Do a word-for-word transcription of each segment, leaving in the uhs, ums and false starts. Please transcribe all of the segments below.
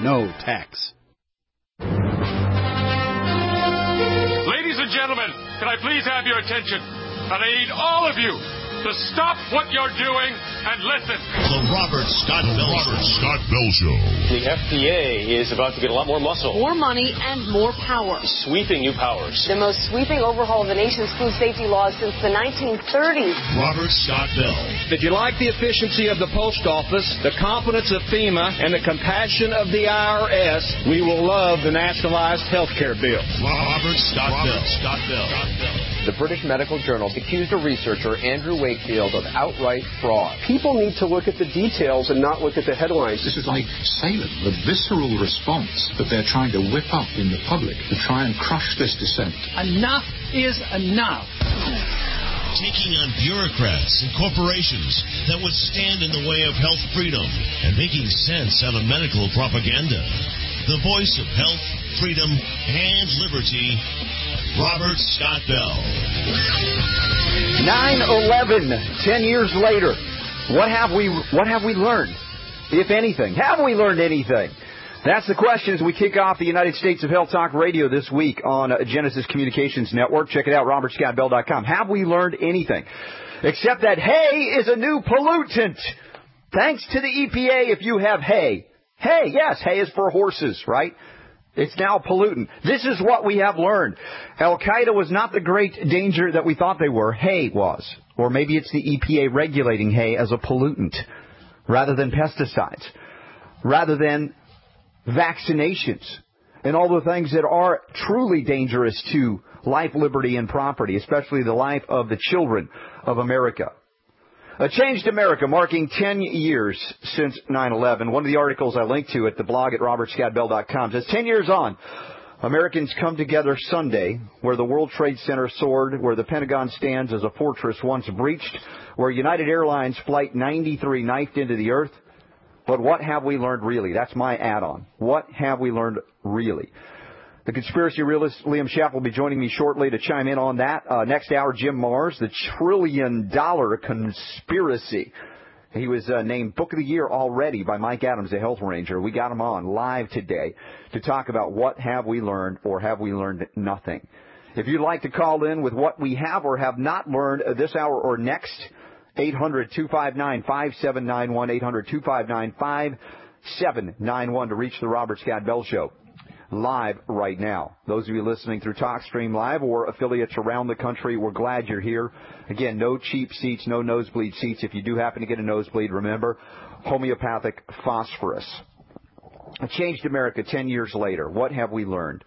no tax. Ladies and gentlemen, can I please have your attention? And I need all of you to stop what you're doing and listen. The Robert Scott Bell Robert Scott Bell Show. The F D A is about to get a lot more muscle. More money and more power. Sweeping new powers. The most sweeping overhaul of the nation's food safety laws since the nineteen thirties. Robert Scott Bell. Did you like the efficiency of the post office, the competence of FEMA, and the compassion of the I R S? We will love the nationalized health care bill. Robert Scott Robert Bell. Scott Bell. Scott Bell. The British Medical Journal accused a researcher, Andrew Wakefield, of outright fraud. People need to look at the details and not look at the headlines. This is like Salem, the visceral response that they're trying to whip up in the public to try and crush this dissent. Enough is enough. Taking on bureaucrats and corporations that would stand in the way of health freedom and making sense out of medical propaganda. The voice of health, freedom, and liberty, Robert Scott Bell. nine eleven, ten years later, what have we what have we learned, if anything? Have we learned anything? That's the question as we kick off the United States of Health Talk Radio this week on uh, Genesis Communications Network. Check it out, robert scott bell dot com. Have we learned anything? Except that hay is a new pollutant. Thanks to the E P A if you have hay. Hay, yes, hay is for horses, right? It's now a pollutant. This is what we have learned. Al-Qaeda was not the great danger that we thought they were. Hay was. Or maybe it's the E P A regulating hay as a pollutant rather than pesticides, rather than vaccinations and all the things that are truly dangerous to life, liberty, and property, especially the life of the children of America. A Changed America, marking ten years since nine eleven. One of the articles I linked to at the blog at robert scott bell dot com says, ten years on, Americans come together Sunday, where the World Trade Center soared, where the Pentagon stands as a fortress once breached, where United Airlines Flight ninety-three knifed into the earth. But what have we learned really? That's my add-on. What have we learned really? The conspiracy realist Liam Schaff will be joining me shortly to chime in on that. Uh, next hour, Jim Mars, the trillion-dollar conspiracy. He was uh, named Book of the Year already by Mike Adams, the Health Ranger. We got him on live today to talk about what have we learned or have we learned nothing. If you'd like to call in with what we have or have not learned this hour or next, eight hundred, two five nine, five seven nine one, eight hundred, two five nine, five seven nine one to reach the Robert Scott Bell Show. Live right now. Those of you listening through TalkStream Live or affiliates around the country, we're glad you're here. Again, no cheap seats, no nosebleed seats. If you do happen to get a nosebleed, remember, homeopathic phosphorus. A Changed America ten years later. What have we learned?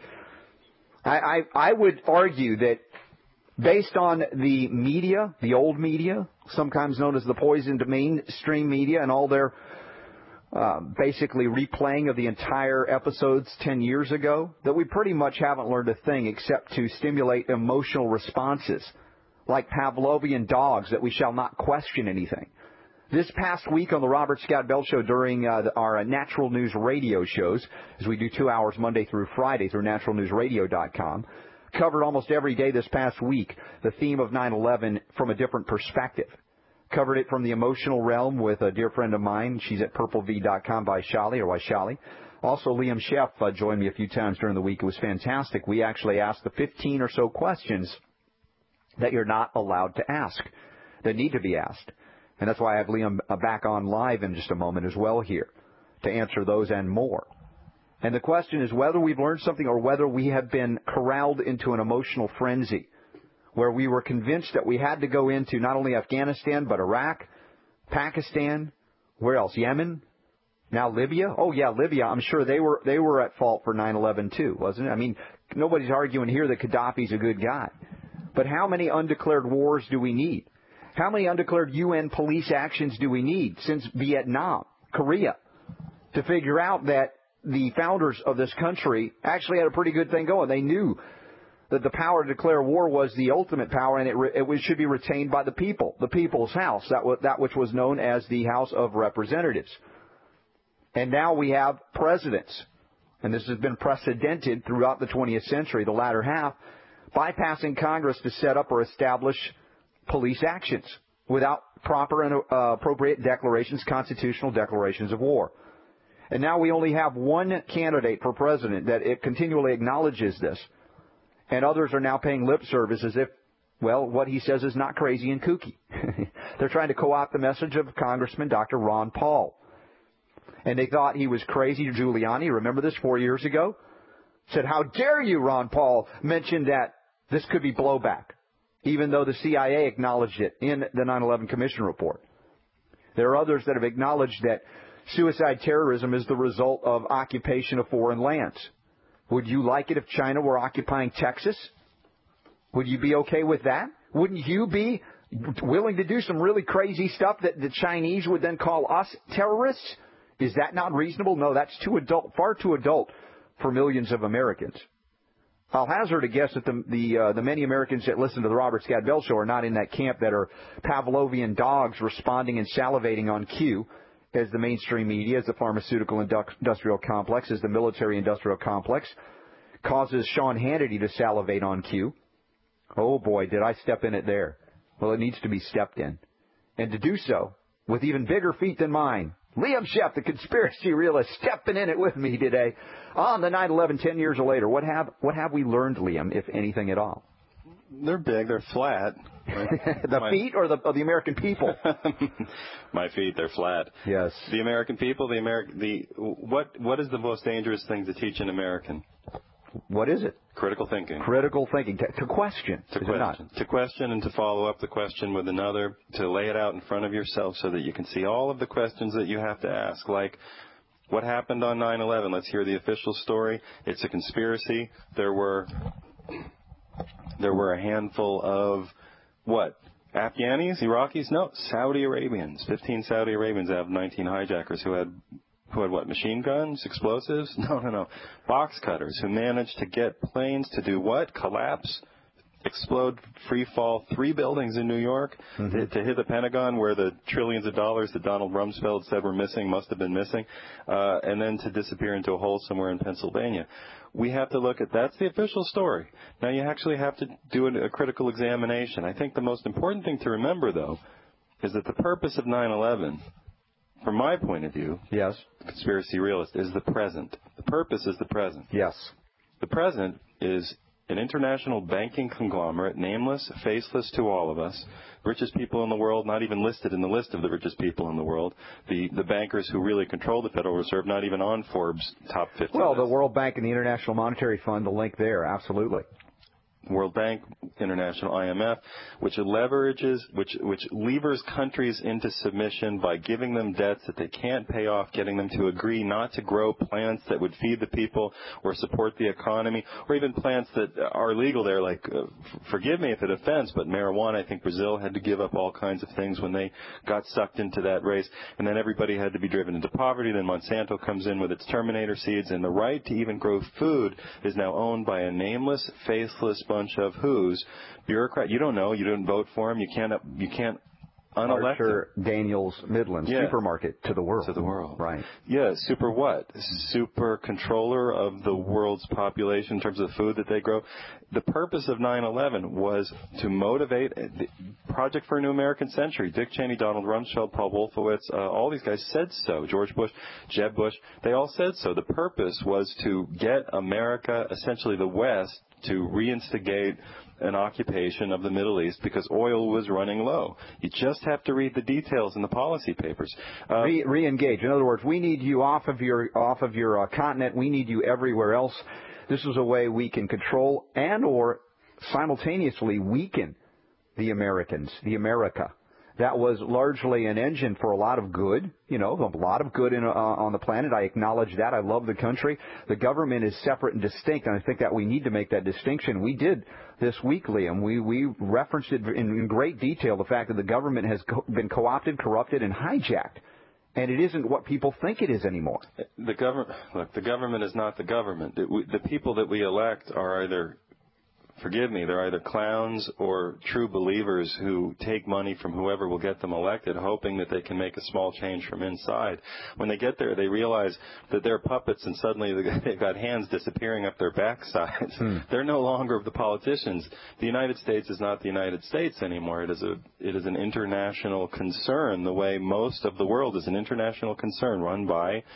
I, I, I would argue that based on the media, the old media, sometimes known as the poisoned mainstream media, and all their Uh, basically replaying of the entire episodes ten years ago, that we pretty much haven't learned a thing except to stimulate emotional responses, like Pavlovian dogs, that we shall not question anything. This past week on the Robert Scott Bell Show during uh, the, our uh, Natural News Radio shows, as we do two hours Monday through Friday through natural news radio dot com, covered almost every day this past week the theme of nine eleven from a different perspective. Covered it from the emotional realm with a dear friend of mine. She's at purple v dot com, Vaishali, or Vaishali. Also, Liam Schaff uh, joined me a few times during the week. It was fantastic. We actually asked the fifteen or so questions that you're not allowed to ask, that need to be asked. And that's why I have Liam uh, back on live in just a moment as well here to answer those and more. And the question is whether we've learned something or whether we have been corralled into an emotional frenzy, where we were convinced that we had to go into not only Afghanistan, but Iraq, Pakistan, where else? Yemen, now Libya. Oh, yeah, Libya. I'm sure they were they were at fault for nine eleven, too, wasn't it? I mean, nobody's arguing here that Gaddafi's a good guy. But how many undeclared wars do we need? How many undeclared U N police actions do we need since Vietnam, Korea, to figure out that the founders of this country actually had a pretty good thing going? They knew that the power to declare war was the ultimate power, and it, re- it should be retained by the people, the people's house, that, w- that which was known as the House of Representatives. And now we have presidents, and this has been precedented throughout the twentieth century, the latter half, bypassing Congress to set up or establish police actions without proper and uh, appropriate declarations, constitutional declarations of war. And now we only have one candidate for president that it continually acknowledges this. And others are now paying lip service as if, well, what he says is not crazy and kooky. They're trying to co-opt the message of Congressman Doctor Ron Paul. And they thought he was crazy. Giuliani, remember this four years ago? Said, how dare you, Ron Paul, mention that this could be blowback, even though the C I A acknowledged it in the nine eleven Commission report. There are others that have acknowledged that suicide terrorism is the result of occupation of foreign lands. Would you like it if China were occupying Texas? Would you be okay with that? Wouldn't you be willing to do some really crazy stuff that the Chinese would then call us terrorists? Is that not reasonable? No, that's too adult, far too adult for millions of Americans. I'll hazard a guess that the the, uh, the many Americans that listen to the Robert Scott Bell Show are not in that camp that are Pavlovian dogs responding and salivating on cue as the mainstream media, as the pharmaceutical industrial complex, as the military industrial complex causes Sean Hannity to salivate on cue. Oh, boy, did I step in it there. Well, it needs to be stepped in. And to do so with even bigger feet than mine, Liam Sheff, the conspiracy realist, stepping in it with me today on the nine eleven, ten years later. What have what have we learned, Liam, if anything at all? They're big. They're flat. the My, feet or the or the American people? My feet. They're flat. Yes. The American people. The American. The what? What is the most dangerous thing to teach an American? What is it? Critical thinking. Critical thinking. To, to question. To question. To question and to follow up the question with another. To lay it out in front of yourself so that you can see all of the questions that you have to ask. Like, what happened on nine eleven? Let's hear the official story. It's a conspiracy. There were, there were a handful of, what? Afghanis? Iraqis? No. Saudi Arabians. fifteen Saudi Arabians out of nineteen hijackers who had Who had what, machine guns, explosives? No, no, no. Box cutters who managed to get planes to do what? Collapse, explode, free fall three buildings in New York, mm-hmm. to, to hit the Pentagon where the trillions of dollars that Donald Rumsfeld said were missing must have been missing, uh, and then to disappear into a hole somewhere in Pennsylvania. We have to look at, that's the official story. Now you actually have to do a, a critical examination. I think the most important thing to remember, though, is that the purpose of nine eleven, from my point of view, yes, the conspiracy realist, is the present. The purpose is the present. Yes. The present is an international banking conglomerate, nameless, faceless to all of us, richest people in the world, not even listed in the list of the richest people in the world, the, the bankers who really control the Federal Reserve, not even on Forbes' top fifty Well, list. The World Bank and the International Monetary Fund, the link there, absolutely. World Bank, International I M F, which leverages, which which levers countries into submission by giving them debts that they can't pay off, getting them to agree not to grow plants that would feed the people or support the economy, or even plants that are legal there. Like, uh, f- forgive me if it offends, but marijuana, I think Brazil had to give up all kinds of things when they got sucked into that race, and then everybody had to be driven into poverty. Then Monsanto comes in with its Terminator seeds, and the right to even grow food is now owned by a nameless, faceless bunch of who's bureaucrat. You don't know. You didn't vote for him. You can't. You can't unelect Archer Daniels Midland, yeah. supermarket to the world. To the world. Right. Yeah. Super what? Super controller of the world's population in terms of the food that they grow. The purpose of nine eleven was to motivate the Project for a New American Century. Dick Cheney, Donald Rumsfeld, Paul Wolfowitz, uh, all these guys said so. George Bush, Jeb Bush, they all said so. The purpose was to get America, essentially the West, to reinstigate an occupation of the Middle East because oil was running low. You just have to read the details in the policy papers. Uh, Re- re-engage. In other words, we need you off of your off of your uh, continent. We need you everywhere else. This is a way we can control and or simultaneously weaken the Americans, the America. That was largely an engine for a lot of good, you know, a lot of good in, uh, on the planet. I acknowledge that. I love the country. The government is separate and distinct, and I think that we need to make that distinction. We did this week, Liam. We, we referenced it in, in great detail, the fact that the government has co- been co-opted, corrupted, and hijacked. And it isn't what people think it is anymore. The government, look, the government is not the government. It, we, the people that we elect are either... Forgive me, they're either clowns or true believers who take money from whoever will get them elected, hoping that they can make a small change from inside. When they get there, they realize that they're puppets and suddenly they've got hands disappearing up their backsides. Hmm. They're no longer the politicians. The United States is not the United States anymore. It is a, it is an international concern, the way most of the world is an international concern run by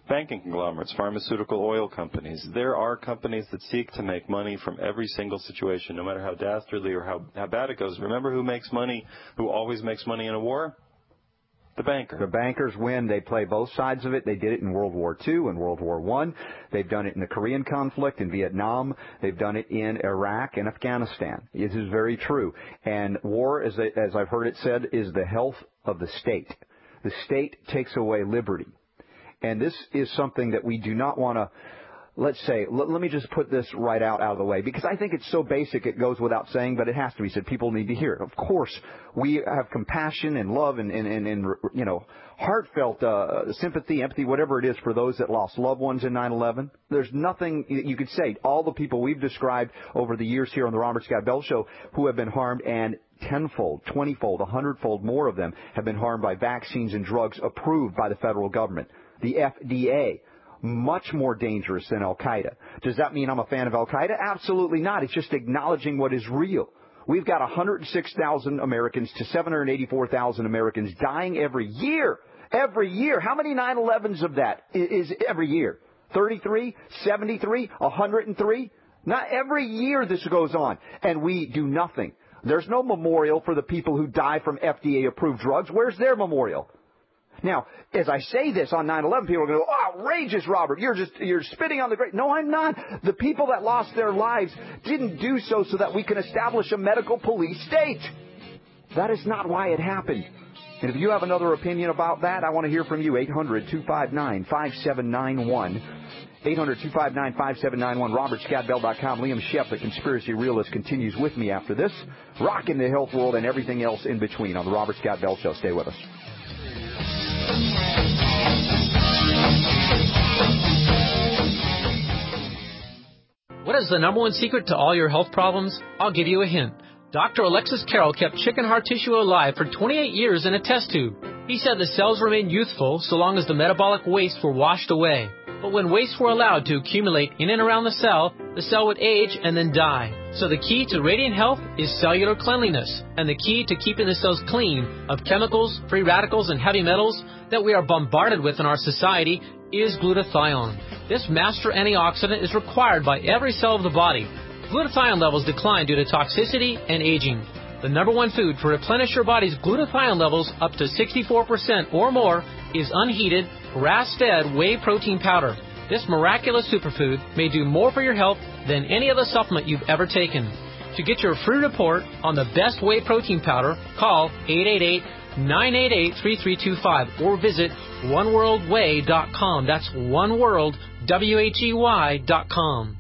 banking conglomerates, pharmaceutical oil companies. There are companies that seek to make money from every single situation, no matter how dastardly or how, how bad it goes. Remember who makes money, who always makes money in a war? The banker. The bankers win. They play both sides of it. They did it in World War Two and World War One. They've done it in the Korean conflict, in Vietnam. They've done it in Iraq and Afghanistan. This is very true. And war, as, as I've heard it said, is the health of the state. The state takes away liberty. And this is something that we do not want to, let's say, let, let me just put this right out, out of the way, because I think it's so basic it goes without saying, but it has to be said. People need to hear it. Of course, we have compassion and love and, and, and, and you know, heartfelt uh, sympathy, empathy, whatever it is for those that lost loved ones in nine eleven. There's nothing you could say. All the people we've described over the years here on the Robert Scott Bell Show who have been harmed, and tenfold, twentyfold, a hundredfold more of them have been harmed by vaccines and drugs approved by the federal government. The F D A. Much more dangerous than Al-Qaeda. Does that mean I'm a fan of Al-Qaeda? Absolutely not. It's just acknowledging what is real. We've got one hundred six thousand Americans to seven hundred eighty-four thousand Americans dying every year. Every year. How many nine elevens of that is every year? thirty-three? seventy-three? one hundred three? Not every year this goes on. And we do nothing. There's no memorial for the people who die from F D A-approved drugs. Where's their memorial? Now, as I say this on nine eleven, people are going to go, oh, outrageous, Robert. You're just, you're spitting on the grave. No, I'm not. The people that lost their lives didn't do so so that we can establish a medical police state. That is not why it happened. And if you have another opinion about that, I want to hear from you. eight hundred, two five nine, five seven nine one. eight hundred, two five nine, five seven nine one. Robert Scott Bell dot com. Liam Shepp, the conspiracy realist, continues with me after this. Rocking the health world and everything else in between on the Robert Scott Bell Show. Stay with us. What is the number one secret to all your health problems? I'll give you a hint. Doctor Alexis Carroll kept chicken heart tissue alive for twenty-eight years in a test tube. He said the cells remained youthful so long as the metabolic wastes were washed away. But when wastes were allowed to accumulate in and around the cell, the cell would age and then die. So the key to radiant health is cellular cleanliness, and the key to keeping the cells clean of chemicals, free radicals, and heavy metals that we are bombarded with in our society is glutathione. This master antioxidant is required by every cell of the body. Glutathione levels decline due to toxicity and aging. The number one food to replenish your body's glutathione levels up to sixty-four percent or more is unheated, grass-fed whey protein powder. This miraculous superfood may do more for your health than any other supplement you've ever taken. To get your free report on the best whey protein powder, call eight eight eight, nine eight eight, three three two five or visit one world whey dot com. That's oneworld, W H E Y dot com.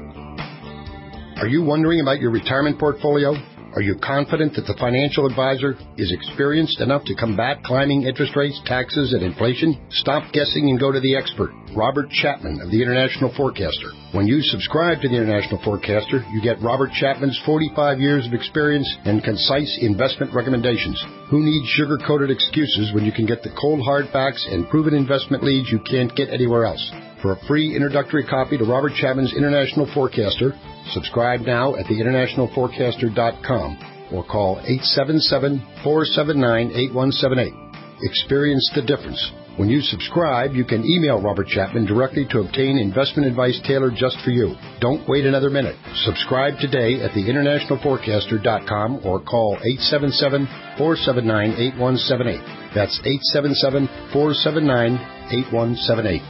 Are you wondering about your retirement portfolio? Are you confident that the financial advisor is experienced enough to combat climbing interest rates, taxes, and inflation? Stop guessing and go to the expert, Robert Chapman of the International Forecaster. When you subscribe to the International Forecaster, you get Robert Chapman's forty-five years of experience and concise investment recommendations. Who needs sugar-coated excuses when you can get the cold hard facts and proven investment leads you can't get anywhere else? For a free introductory copy to Robert Chapman's International Forecaster, subscribe now at the international forecaster dot com or call eight seven seven, four seven nine, eight one seven eight. Experience the difference. When you subscribe, you can email Robert Chapman directly to obtain investment advice tailored just for you. Don't wait another minute. Subscribe today at the international forecaster dot com or call eight seven seven, four seven nine, eight one seven eight. That's eight seven seven, four seven nine, eight one seven eight.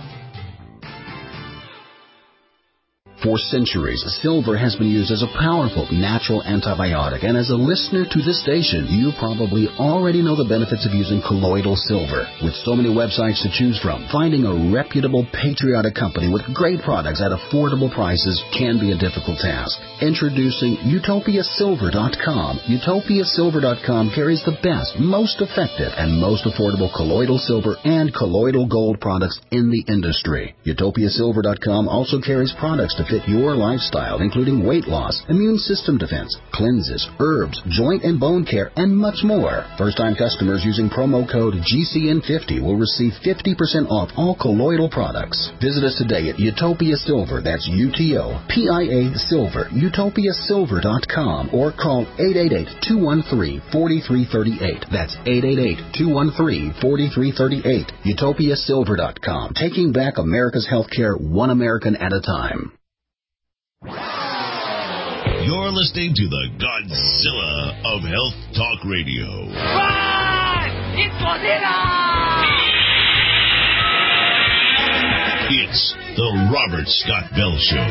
For centuries, silver has been used as a powerful natural antibiotic, and as a listener to this station, you probably already know the benefits of using colloidal silver. With so many websites to choose from, finding a reputable, patriotic company with great products at affordable prices can be a difficult task. Introducing Utopia Silver dot com. Utopia Silver dot com carries the best, most effective, and most affordable colloidal silver and colloidal gold products in the industry. Utopia Silver dot com also carries products to fit your lifestyle, including weight loss, immune system defense, cleanses, herbs, joint and bone care, and much more. First-time customers using promo code G C N fifty will receive fifty percent off all colloidal products. Visit us today at Utopia Silver, that's U T O P I A Silver, utopia silver dot com, or call eight eight eight, two one three, four three three eight. That's eight eight eight, two one three, four three three eight. utopia silver dot com. Taking back America's healthcare one American at a time. You're listening to the Godzilla of Health Talk Radio. Run! It's Godzilla! It's the Robert Scott Bell Show.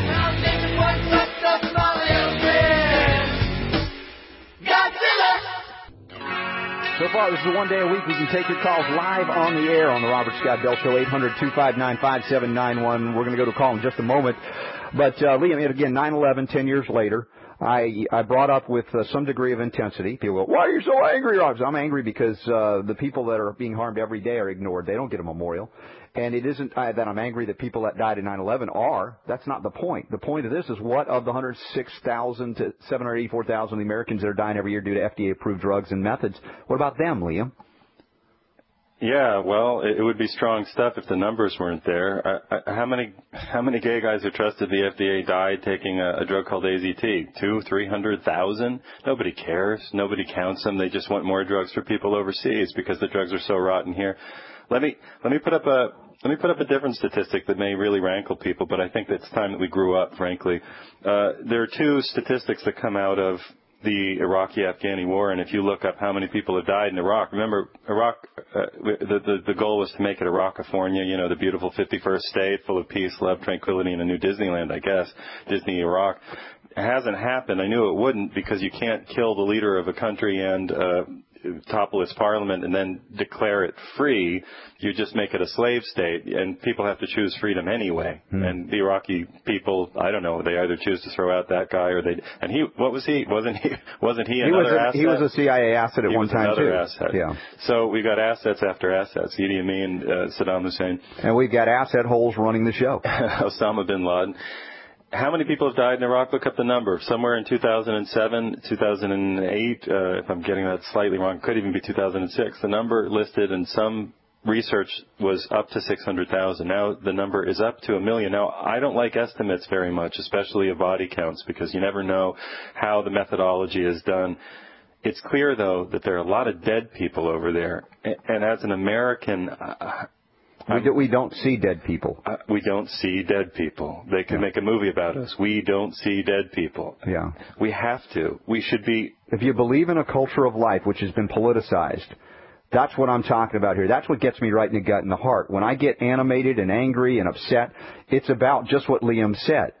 So far, this is the one day a week we can take your calls live on the air on the Robert Scott Bell Show, eight hundred, two five nine, five seven nine one. We're going to go to call in just a moment. But, uh, Liam, again, nine eleven, ten years later, I I brought up with uh, some degree of intensity. People go, why are you so angry, Robert? I'm angry because uh, the people that are being harmed every day are ignored. They don't get a memorial. And it isn't uh, that I'm angry that people that died in nine eleven are. That's not the point. The point of this is what of the one hundred six thousand to seven hundred eighty-four thousand Americans that are dying every year due to F D A-approved drugs and methods, what about them, Liam? Yeah, well, it would be strong stuff if the numbers weren't there. I, I, how many how many gay guys who trusted the F D A died taking a, a drug called A Z T? Two, three hundred thousand? Nobody cares. Nobody counts them. They just want more drugs for people overseas because the drugs are so rotten here. Let me let me put up a let me put up a different statistic that may really rankle people, but I think it's time that we grew up. Frankly, uh, there are two statistics that come out of the Iraqi-Afghani war, and if you look up how many people have died in Iraq, remember Iraq, uh, the, the the goal was to make it Iraq-California, you know, the beautiful fifty-first state full of peace, love, tranquility, and a new Disneyland, I guess, Disney Iraq. It hasn't happened. I knew it wouldn't because you can't kill the leader of a country and uh, topple its parliament and then declare it free. You just make it a slave state, and people have to choose freedom anyway. Hmm. And the Iraqi people, I don't know, they either choose to throw out that guy or they. And he, what was he? Wasn't he? Wasn't he another he was a, asset? He was a C I A asset at he one was time another too. Asset. Yeah. So we got assets after assets. Idi Amin, uh, Saddam Hussein, and we've got asset holes running the show. Osama bin Laden. How many people have died in Iraq? Look up the number. Somewhere in two thousand seven, two thousand eight, uh, if I'm getting that slightly wrong, could even be two thousand six. The number listed in some research was up to six hundred thousand. Now the number is up to a million. Now, I don't like estimates very much, especially of body counts, because you never know how the methodology is done. It's clear, though, that there are a lot of dead people over there. And as an American, uh, We, do, we don't see dead people. Uh, we don't see dead people. They could yeah. make a movie about us. We don't see dead people. Yeah. We have to. We should be. If you believe in a culture of life which has been politicized, that's what I'm talking about here. That's what gets me right in the gut and the heart. When I get animated and angry and upset, it's about just what Liam said.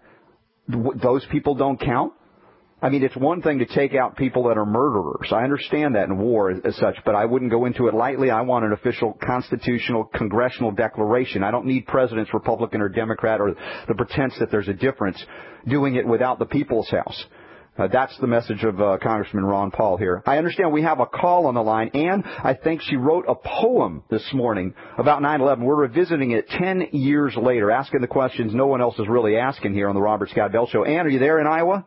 Those people don't count. I mean, it's one thing to take out people that are murderers. I understand that in war as, as such, but I wouldn't go into it lightly. I want an official constitutional congressional declaration. I don't need presidents, Republican or Democrat, or the pretense that there's a difference, doing it without the people's house. Uh, that's the message of uh, Congressman Ron Paul here. I understand we have a call on the line. Ann, I think she wrote a poem this morning about nine eleven. We're revisiting it ten years later, asking the questions no one else is really asking here on the Robert Scott Bell Show. Ann, are you there in Iowa?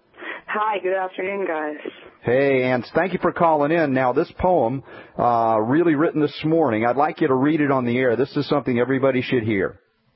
Hi, good afternoon, guys. Hey, Ann, thank you for calling in. Now, this poem, uh, really written this morning, I'd like you to read it on the air. This is something everybody should hear.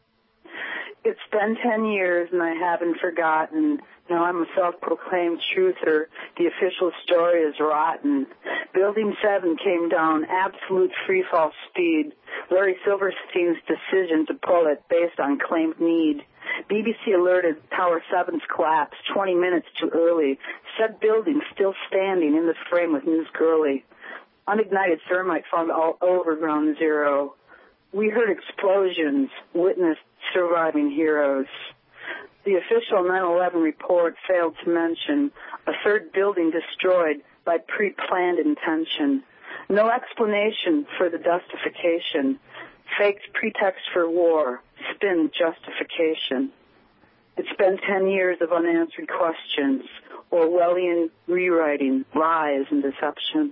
It's been ten years and I haven't forgotten. Now I'm a self-proclaimed truther. The official story is rotten. Building seven came down, absolute free-fall speed. Larry Silverstein's decision to pull it based on claimed need. B B C alerted Tower seven's collapse twenty minutes too early. Said building still standing in the frame with News Girlie. Unignited thermite found all over Ground Zero. We heard explosions, witnessed surviving heroes. The official nine eleven report failed to mention a third building destroyed by pre-planned intention. No explanation for the dustification. Faked pretext for war, spin justification. It's been ten years of unanswered questions, Orwellian rewriting, lies and deception.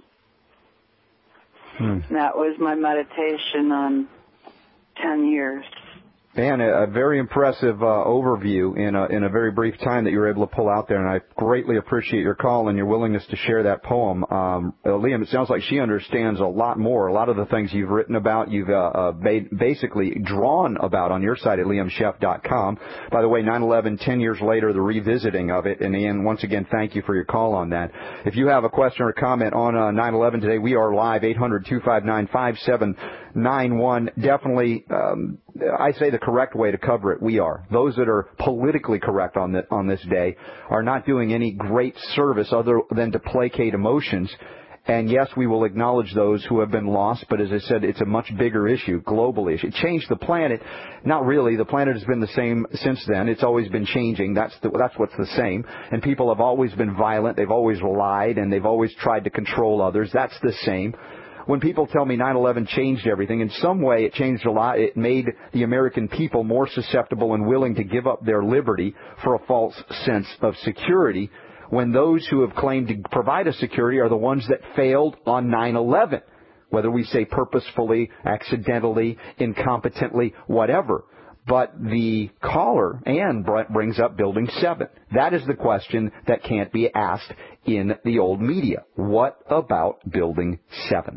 Hmm. That was my meditation on ten years. Man, a, a very impressive uh, overview in a, in a very brief time that you were able to pull out there, and I greatly appreciate your call and your willingness to share that poem. Um, uh, Liam, it sounds like she understands a lot more. A lot of the things you've written about, you've uh, uh, made, basically drawn about on your site at liam sheff dot com. By the way, nine eleven, ten years later, the revisiting of it. And Ian, once again, thank you for your call on that. If you have a question or comment on uh, nine eleven today, we are live, eight hundred, two five nine, five seven nine one. Definitely, um, I say the correct way to cover it. We are. Those that are politically correct on, the, on this day are not doing any great service other than to placate emotions. And yes, we will acknowledge those who have been lost, but as I said, it's a much bigger issue, global issue. It changed the planet. Not really. The planet has been the same since then. It's always been changing. That's the, that's what's the same. And people have always been violent. They've always lied, and they've always tried to control others. That's the same. When people tell me nine eleven changed everything, in some way it changed a lot. It made the American people more susceptible and willing to give up their liberty for a false sense of security, when those who have claimed to provide us security are the ones that failed on nine eleven, whether we say purposefully, accidentally, incompetently, whatever. But the caller, Ann, brings up Building seven. That is the question that can't be asked in the old media. What about Building seven?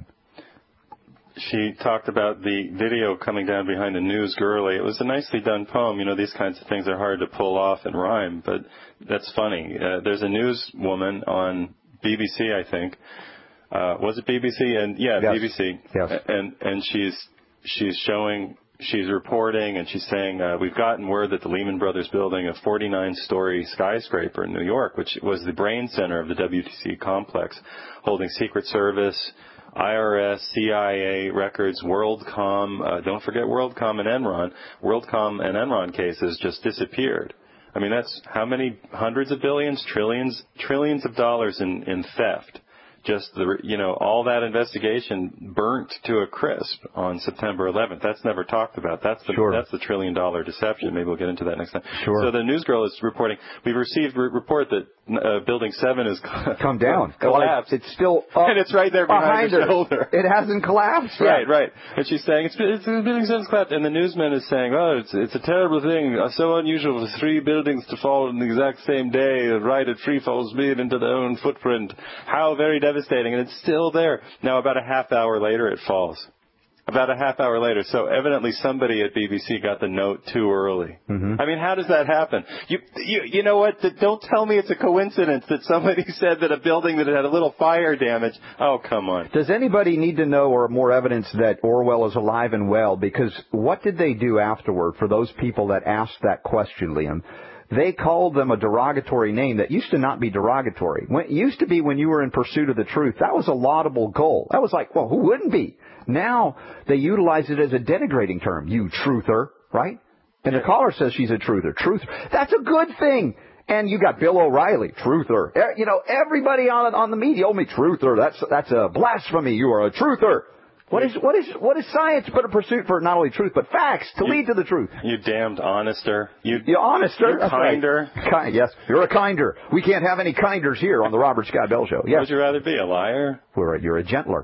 She talked about the video coming down behind a news girlie. It was a nicely done poem. You know, these kinds of things are hard to pull off and rhyme, but that's funny. Uh, there's a newswoman on B B C, I think. Uh, was it B B C? And yeah, yes. B B C. Yes. And and she's she's showing, she's reporting, and she's saying uh, we've gotten word that the Lehman Brothers building, a forty-nine story skyscraper in New York, which was the brain center of the W T C complex, holding Secret Service, I R S, C I A records, WorldCom, uh, don't forget WorldCom and Enron. WorldCom and Enron cases just disappeared. I mean, that's how many hundreds of billions, trillions, trillions of dollars in, in theft. Just the, you know, all that investigation burnt to a crisp on September eleventh. That's never talked about. That's the sure. that's the trillion dollar deception. Maybe we'll get into that next time. Sure. So the news girl is reporting. We've received a report that uh, Building seven has come down, collapsed. It's still up and it's right there behind, behind her her shoulder. It hasn't collapsed. Yet. Right, right. And she's saying it's, it's Building seven's collapsed, and the newsman is saying, oh, it's it's a terrible thing, so unusual for three buildings to fall in the exact same day, right at free fall speed into their own footprint. How very devastating, and it's still there. Now, about a half hour later, it falls. About a half hour later. So evidently somebody at B B C got the note too early. Mm-hmm. I mean, how does that happen? You, you, you know what? Don't tell me it's a coincidence that somebody said that a building that had a little fire damage. Oh, come on. Does anybody need to know or more evidence that Orwell is alive and well? Because what did they do afterward for those people that asked that question, Liam? They called them a derogatory name that used to not be derogatory. When, it used to be when you were in pursuit of the truth. That was a laudable goal. That was like, well, who wouldn't be? Now they utilize it as a denigrating term. You truther, right? And the caller says she's a truther. Truth. That's a good thing. And you got Bill O'Reilly, truther. You know, everybody on on the media, oh, me truther. That's that's a blasphemy. You are a truther. What is what is what is science but a pursuit for not only truth but facts to you, lead to the truth? You damned honester. You you honester. You're kinder. Right. Kind, yes, you're a kinder. We can't have any kinders here on the Robert Scott Bell Show. Yes. Would you rather be a liar? We're a, you're a gentler.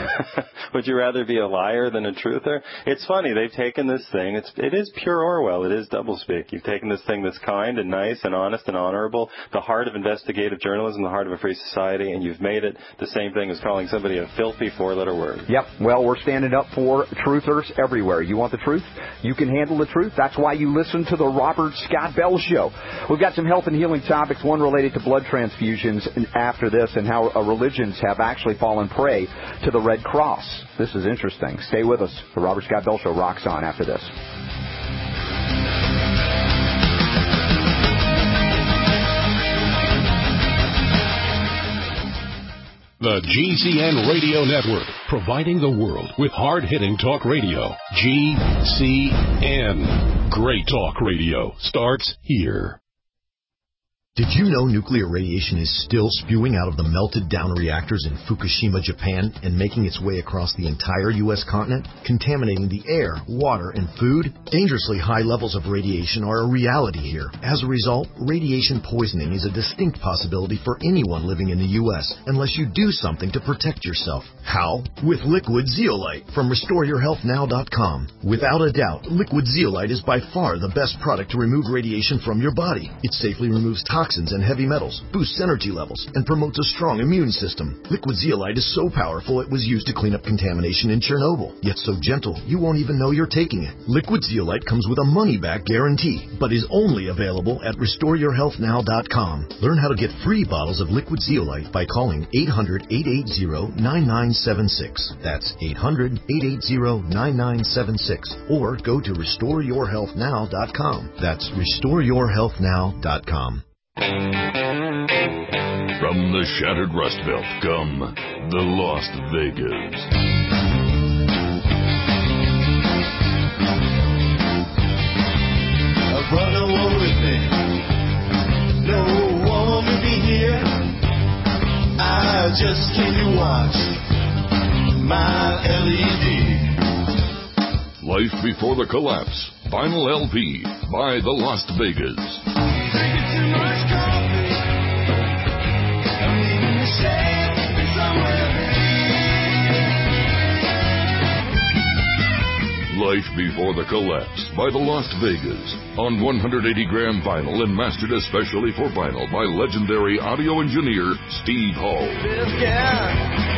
Would you rather be a liar than a truther? It's funny. They've taken this thing. It's it is pure Orwell. It is doublespeak. You've taken this thing that's kind and nice and honest and honorable, the heart of investigative journalism, the heart of a free society, and you've made it the same thing as calling somebody a filthy four-letter word. Yep. Well, we're standing up for truthers everywhere. You want the truth? You can handle the truth. That's why you listen to the Robert Scott Bell Show. We've got some health and healing topics, one related to blood transfusions after this and how religions have actually fallen prey to the Red Cross. This is interesting. Stay with us. The Robert Scott Bell Show rocks on after this. The G C N Radio Network, providing the world with hard-hitting talk radio. G C N. Great talk radio starts here. Did you know nuclear radiation is still spewing out of the melted down reactors in Fukushima, Japan, and making its way across the entire U S continent, contaminating the air, water, and food? Dangerously high levels of radiation are a reality here. As a result, radiation poisoning is a distinct possibility for anyone living in the U S, unless you do something to protect yourself. How? With Liquid Zeolite from Restore Your Health Now dot com. Without a doubt, Liquid Zeolite is by far the best product to remove radiation from your body. It safely removes toxins and heavy metals, boosts energy levels, and promotes a strong immune system. Liquid Zeolite is so powerful it was used to clean up contamination in Chernobyl, yet so gentle you won't even know you're taking it. Liquid Zeolite comes with a money-back guarantee, but is only available at Restore Your Health Now dot com. Learn how to get free bottles of Liquid Zeolite by calling eight hundred, eight eight zero, nine nine seven six. That's eight hundred, eight eight zero, nine nine seven six. Or go to Restore Your Health Now dot com. That's Restore Your Health Now dot com. From the shattered Rust Belt come the Las Vegas. Run away with me. No one will be here. I just came to watch my L E D. Life Before the Collapse. Vinyl L P by the Las Vegas. Drinking too much coffee. I'm leaving the shade somewhere. Life Before the Collapse by the Las Vegas on one hundred eighty gram vinyl and mastered especially for vinyl by legendary audio engineer Steve Hall. This guy,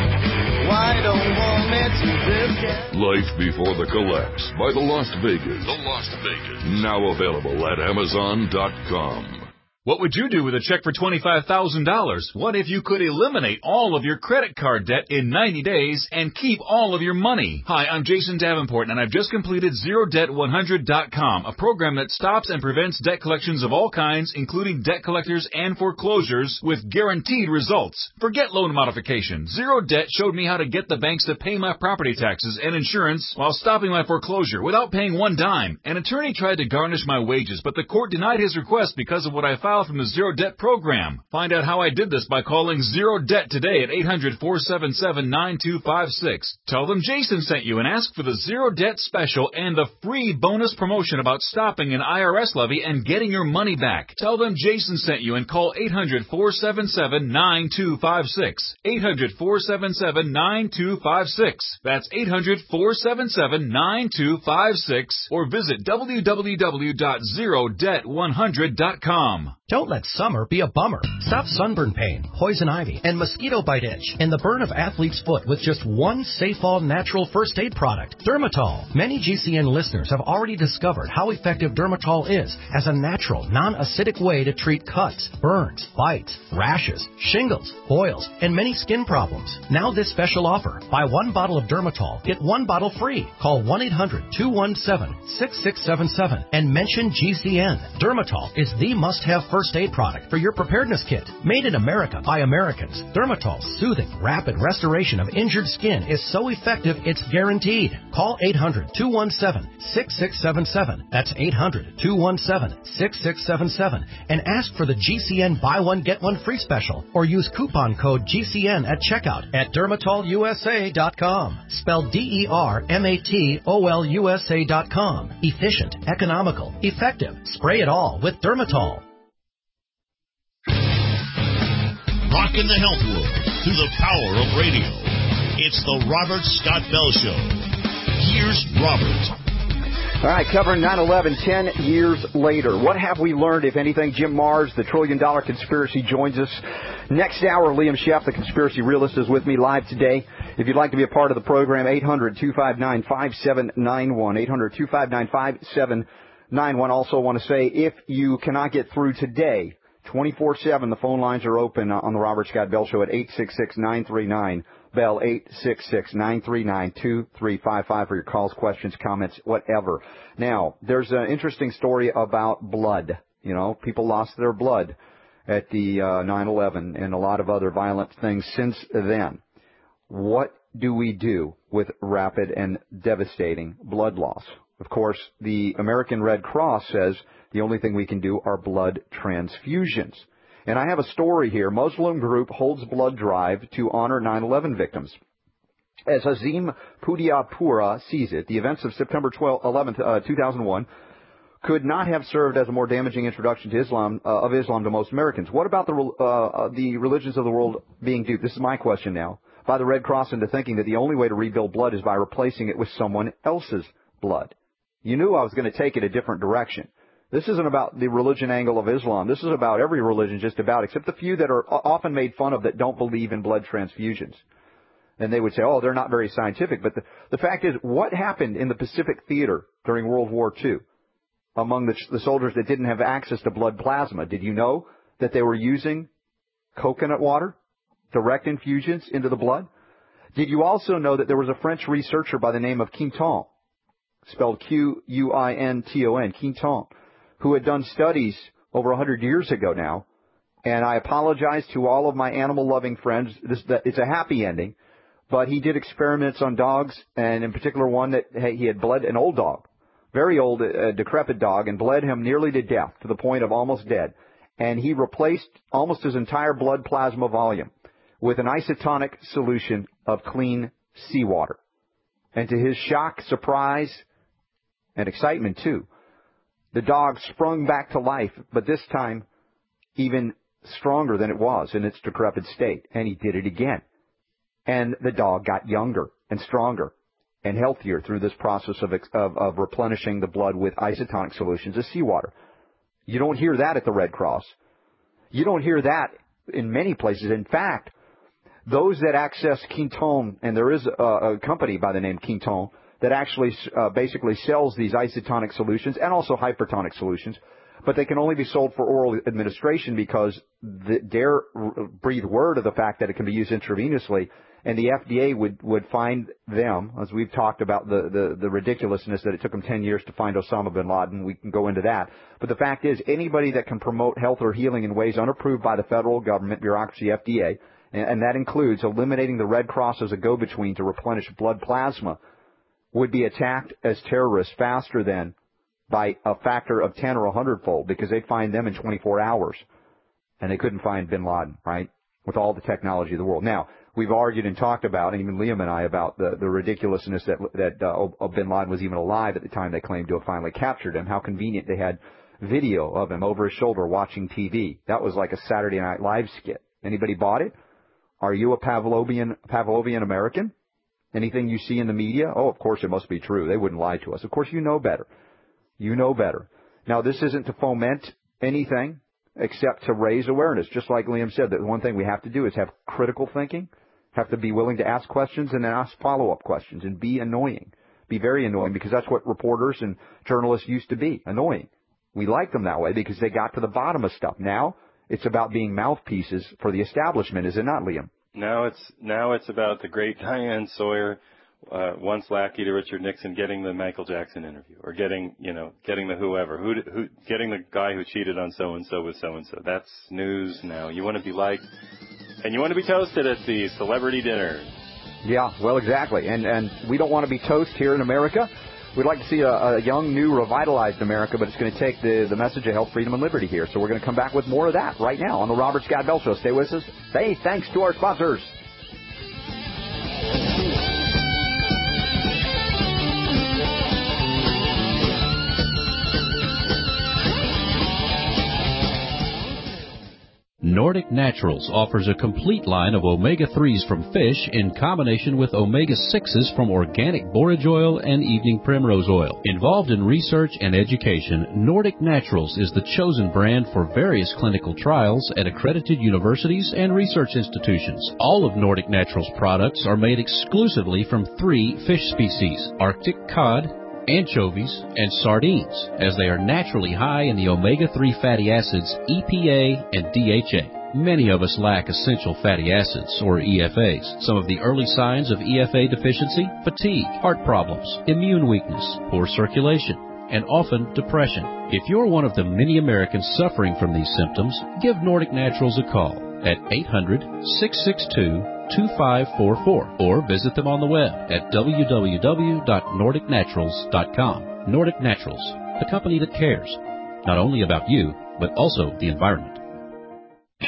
why don't want me to this guy? Life Before the Collapse by the Las Vegas. The Las Vegas. Now available at Amazon dot com. What would you do with a check for twenty-five thousand dollars? What if you could eliminate all of your credit card debt in ninety days and keep all of your money? Hi, I'm Jason Davenport, and I've just completed Zero Debt one hundred dot com, a program that stops and prevents debt collections of all kinds, including debt collectors and foreclosures, with guaranteed results. Forget loan modification. Zero Debt showed me how to get the banks to pay my property taxes and insurance while stopping my foreclosure without paying one dime. An attorney tried to garnish my wages, but the court denied his request because of what I filed from the Zero Debt program. Find out how I did this by calling Zero Debt today at eight hundred, four seven seven, nine two five six. Tell them Jason sent you and ask for the Zero Debt special and the free bonus promotion about stopping an I R S levy and getting your money back. Tell them Jason sent you and call eight hundred, four seven seven, nine two five six. eight hundred, four seven seven, nine two five six. That's eight hundred, four seven seven, nine two five six or visit w w w dot zero debt one hundred dot com. Don't let summer be a bummer. Stop sunburn pain, poison ivy, and mosquito bite itch, and the burn of athlete's foot with just one Safe All natural first aid product, Dermatol. Many G C N listeners have already discovered how effective Dermatol is as a natural, non-acidic way to treat cuts, burns, bites, rashes, shingles, boils, and many skin problems. Now this special offer. Buy one bottle of Dermatol, get one bottle free. Call one eight hundred, two one seven, six six seven seven and mention G C N. Dermatol is the must-have first aid product for your preparedness kit. Made in America by Americans, Dermatol's soothing, rapid restoration of injured skin is so effective it's guaranteed. Call eight hundred, two one seven, six six seven seven. That's eight hundred, two one seven, six six seven seven and ask for the G C N buy one get one free special or use coupon code G C N at checkout at dermatol u s a dot com. Spelled D E R M A T O L U S A dot com. Efficient, economical, effective. Spray it all with Dermatol. Rocking the health world through the power of radio. It's the Robert Scott Bell Show. Here's Robert. All right, covering nine eleven ten years later. What have we learned, if anything? Jim Marrs, the Trillion Dollar Conspiracy, joins us. Next hour, Liam Sheff, the Conspiracy Realist, is with me live today. If you'd like to be a part of the program, eight hundred, two five nine, five seven nine one. eight hundred, two five nine, five seven nine one. Also want to say, if you cannot get through today, twenty-four seven, the phone lines are open on the Robert Scott Bell Show at eight six six, nine three nine, Bell, eight six six, nine three nine, two three five five for your calls, questions, comments, whatever. Now, there's an interesting story about blood. You know, people lost their blood at the uh, nine eleven and a lot of other violent things since then. What do we do with rapid and devastating blood loss? Of course, the American Red Cross says the only thing we can do are blood transfusions. And I have a story here. Muslim group holds blood drive to honor nine eleven victims. As Azim Pudiapura sees it, the events of September twelfth, eleventh, uh, two thousand one could not have served as a more damaging introduction to Islam, uh, of Islam to most Americans. What about the, uh, the religions of the world being duped? This is my question now. By the Red Cross into thinking that the only way to rebuild blood is by replacing it with someone else's blood. You knew I was going to take it a different direction. This isn't about the religion angle of Islam. This is about every religion just about, except the few that are often made fun of that don't believe in blood transfusions. And they would say, oh, they're not very scientific. But the, the fact is, what happened in the Pacific Theater during World War Two among the, the soldiers that didn't have access to blood plasma? Did you know that they were using coconut water, direct infusions into the blood? Did you also know that there was a French researcher by the name of Quinton, spelled Q U I N T O N, Quinton, who had done studies over one hundred years ago now, and I apologize to all of my animal-loving friends. This, it's a happy ending, but he did experiments on dogs, and in particular one that hey, he had bled an old dog, very old, uh, decrepit dog, and bled him nearly to death, to the point of almost dead. And he replaced almost his entire blood plasma volume with an isotonic solution of clean seawater. And to his shock, surprise, and excitement too, the dog sprung back to life, but this time even stronger than it was in its decrepit state. And he did it again. And the dog got younger and stronger and healthier through this process of, of, of replenishing the blood with isotonic solutions of seawater. You don't hear that at the Red Cross. You don't hear that in many places. In fact, those that access Quinton, and there is a, a company by the name Quinton that actually uh, basically sells these isotonic solutions and also hypertonic solutions, but they can only be sold for oral administration because the, dare breathe word of the fact that it can be used intravenously, and the F D A would, would find them, as we've talked about the, the, the ridiculousness that it took them ten years to find Osama bin Laden. We can go into that. But the fact is, anybody that can promote health or healing in ways unapproved by the federal government, bureaucracy, F D A, and, and that includes eliminating the Red Cross as a go-between to replenish blood plasma, would be attacked as terrorists faster than by a factor of ten or a hundred-fold, because they'd find them in twenty-four hours. And they couldn't find bin Laden, right, with all the technology of the world. Now, we've argued and talked about, and even Liam and I, about the, the ridiculousness that, that uh, bin Laden was even alive at the time they claimed to have finally captured him. How convenient they had video of him over his shoulder watching T V. That was like a Saturday Night Live skit. Anybody bought it? Are you a Pavlovian, Pavlovian American? Anything you see in the media? Oh, of course it must be true. They wouldn't lie to us. Of course you know better. You know better. Now, this isn't to foment anything except to raise awareness. Just like Liam said, that one thing we have to do is have critical thinking, have to be willing to ask questions and then ask follow-up questions, and be annoying. Be very annoying, because that's what reporters and journalists used to be, annoying. We liked them that way because they got to the bottom of stuff. Now it's about being mouthpieces for the establishment, is it not, Liam? Now it's now it's about the great Diane Sawyer, uh, once lackey to Richard Nixon, getting the Michael Jackson interview, or getting you know getting the whoever, who, who getting the guy who cheated on so and so with so and so. That's news now. You want to be liked, and you want to be toasted at the celebrity dinner. Yeah, well, exactly, and and we don't want to be toast here in America. We'd like to see a, a young, new, revitalized America, but it's going to take the, the message of health, freedom, and liberty here. So we're going to come back with more of that right now on the Robert Scott Bell Show. Stay with us. Hey, thanks to our sponsors. Nordic Naturals offers a complete line of omega threes from fish in combination with omega sixes from organic borage oil and evening primrose oil. Involved in research and education, Nordic Naturals is the chosen brand for various clinical trials at accredited universities and research institutions. All of Nordic Naturals products are made exclusively from three fish species: Arctic cod, anchovies, and sardines, as they are naturally high in the omega three fatty acids E P A and D H A. Many of us lack essential fatty acids, or E F As. Some of the early signs of E F A deficiency: fatigue, heart problems, immune weakness, poor circulation, and often depression. If you're one of the many Americans suffering from these symptoms, give Nordic Naturals a call at eight hundred, six six two, two five four four or visit them on the web at w w w dot nordic naturals dot com. Nordic Naturals, the company that cares, not only about you, but also the environment.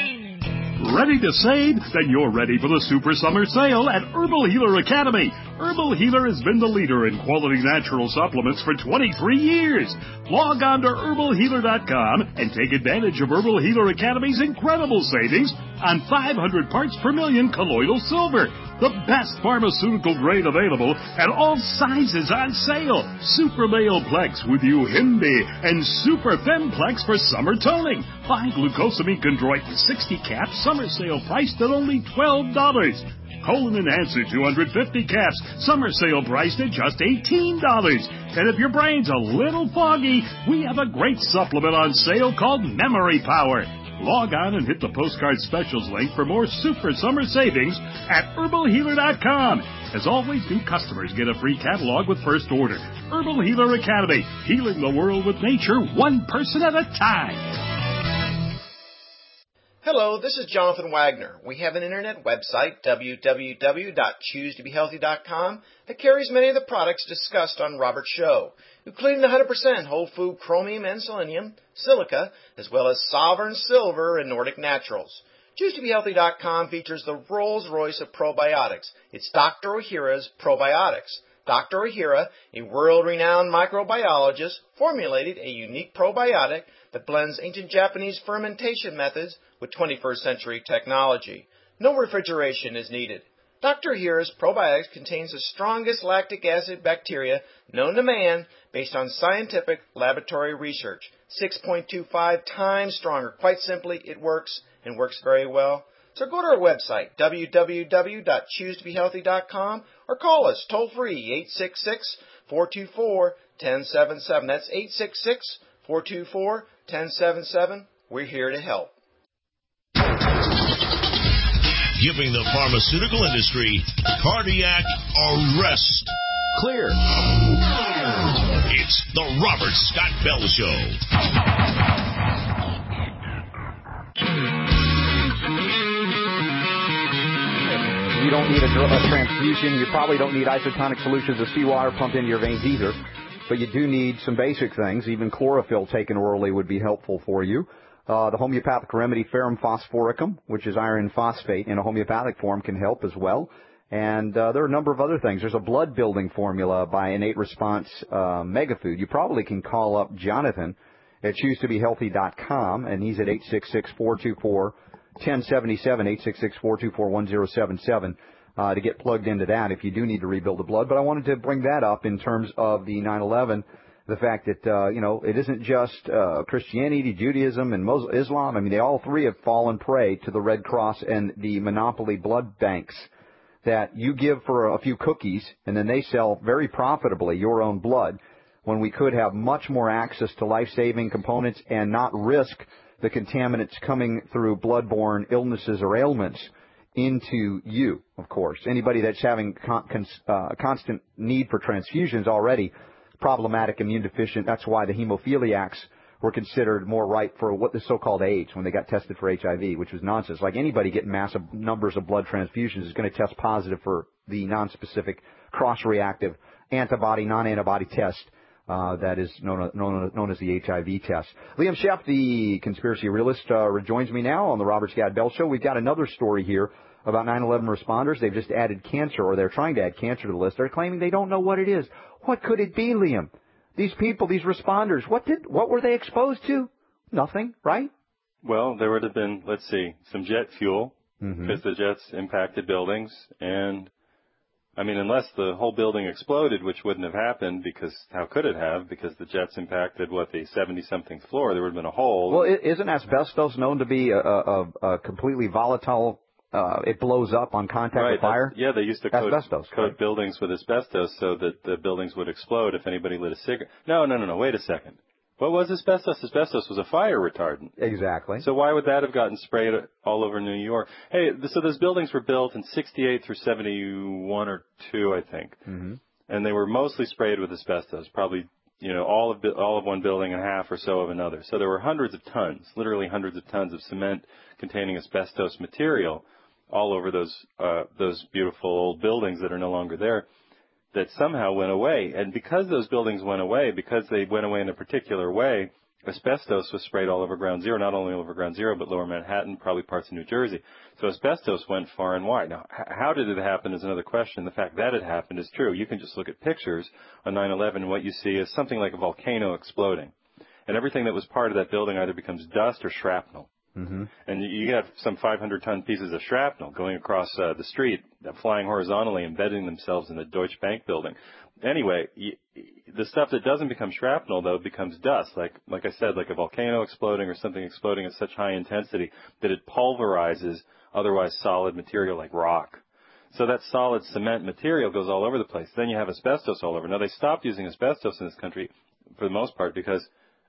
Ready to save? Then you're ready for the Super Summer Sale at Herbal Healer Academy. Herbal Healer has been the leader in quality natural supplements for twenty-three years. Log on to herbal healer dot com and take advantage of Herbal Healer Academy's incredible savings on five hundred parts per million colloidal silver. The best pharmaceutical grade available and all sizes on sale. Super Male Plex with Uhimbi and Super Femplex for summer toning. Buy glucosamine chondroitin sixty caps, summer sale priced at only twelve dollars. Colon Enhancer two hundred fifty caps, summer sale priced at just eighteen dollars. And if your brain's a little foggy, we have a great supplement on sale called Memory Power. Log on and hit the postcard specials link for more super summer savings at herbal healer dot com. As always, new customers get a free catalog with first order. Herbal Healer Academy, healing the world with nature, one person at a time. Hello, this is Jonathan Wagner. We have an internet website, w w w dot choose to be healthy dot com, that carries many of the products discussed on Robert's show, including the one hundred percent whole food chromium and selenium, silica, as well as Sovereign Silver and Nordic Naturals. choose to be healthy dot com features the Rolls-Royce of probiotics. It's Doctor Ohhira's Probiotics. Doctor Ohhira, a world-renowned microbiologist, formulated a unique probiotic that blends ancient Japanese fermentation methods with twenty-first century technology. No refrigeration is needed. Doctor Ohhira's Probiotics contains the strongest lactic acid bacteria known to man based on scientific laboratory research. six point two five times stronger. Quite simply, it works and works very well. So go to our website, w w w dot choose to be healthy dot com, or call us toll-free, eight six six, four two four, one zero seven seven. That's eight six six, four two four, one zero seven seven. We're here to help. Giving the pharmaceutical industry cardiac arrest. Clear. It's the Robert Scott Bell Show. You don't need a, a transfusion. You probably don't need isotonic solutions of seawater pumped into your veins either. But you do need some basic things. Even chlorophyll taken orally would be helpful for you. Uh, the homeopathic remedy Ferrum phosphoricum, which is iron phosphate in a homeopathic form, can help as well. And uh, there are a number of other things. There's a blood-building formula by Innate Response uh, Megafood. You probably can call up Jonathan at choose to be healthy dot com, and he's at eight six six, four two four, one zero seven seven, eight six six, four two four, one zero seven seven, uh, to get plugged into that if you do need to rebuild the blood. But I wanted to bring that up in terms of the nine eleven. The fact that, uh, you know, it isn't just uh, Christianity, Judaism, and Muslim, Islam. I mean, they all three have fallen prey to the Red Cross and the monopoly blood banks that you give for a few cookies, and then they sell very profitably your own blood, when we could have much more access to life-saving components and not risk the contaminants coming through blood-borne illnesses or ailments into you, of course. Anybody that's having con- cons- uh, constant need for transfusions already, problematic, immune deficient. That's why the hemophiliacs were considered more ripe for what the so-called AIDS when they got tested for H I V, which was nonsense. Like anybody getting massive numbers of blood transfusions is going to test positive for the nonspecific cross-reactive antibody, non-antibody test uh, that is known, known, known as the H I V test. Liam Sheff, the conspiracy realist, uh, rejoins me now on the Robert Scott Bell Show. We've got another story here about nine eleven responders. They've just added cancer, or they're trying to add cancer to the list. They're claiming they don't know what it is. What could it be, Liam? These people, these responders, what did, what were they exposed to? Nothing, right? Well, there would have been, let's see, some jet fuel, mm-hmm. because the jets impacted buildings. And, I mean, unless the whole building exploded, which wouldn't have happened, because how could it have? Because the jets impacted, what, the seventy-something floor. There would have been a hole. Well, isn't asbestos known to be a, a, a completely volatile? Uh, it blows up on contact right, with fire? Yeah, they used to coat, asbestos, coat right. buildings with asbestos so that the buildings would explode if anybody lit a cigarette. No, no, no, no, wait a second. What was asbestos? Asbestos was a fire retardant. Exactly. So why would that have gotten sprayed all over New York? Hey, so those buildings were built in sixty-eight through seventy-one or two, I think. Mm-hmm. And they were mostly sprayed with asbestos, probably, you know, all of all of one building and half or so of another. So there were hundreds of tons, literally hundreds of tons of cement containing asbestos material all over those uh, those beautiful old buildings that are no longer there, that somehow went away. And because those buildings went away, because they went away in a particular way, asbestos was sprayed all over Ground Zero, not only over Ground Zero, but Lower Manhattan, probably parts of New Jersey. So asbestos went far and wide. Now, h- how did it happen is another question. The fact that it happened is true. You can just look at pictures on nine eleven, and what you see is something like a volcano exploding. And everything that was part of that building either becomes dust or shrapnel. Mm-hmm. And you have some five hundred ton pieces of shrapnel going across uh, the street, uh, flying horizontally, embedding themselves in the Deutsche Bank building. Anyway, y- the stuff that doesn't become shrapnel, though, becomes dust. Like, like I said, like a volcano exploding or something exploding at such high intensity that it pulverizes otherwise solid material like rock. So that solid cement material goes all over the place. Then you have asbestos all over. Now, they stopped using asbestos in this country for the most part because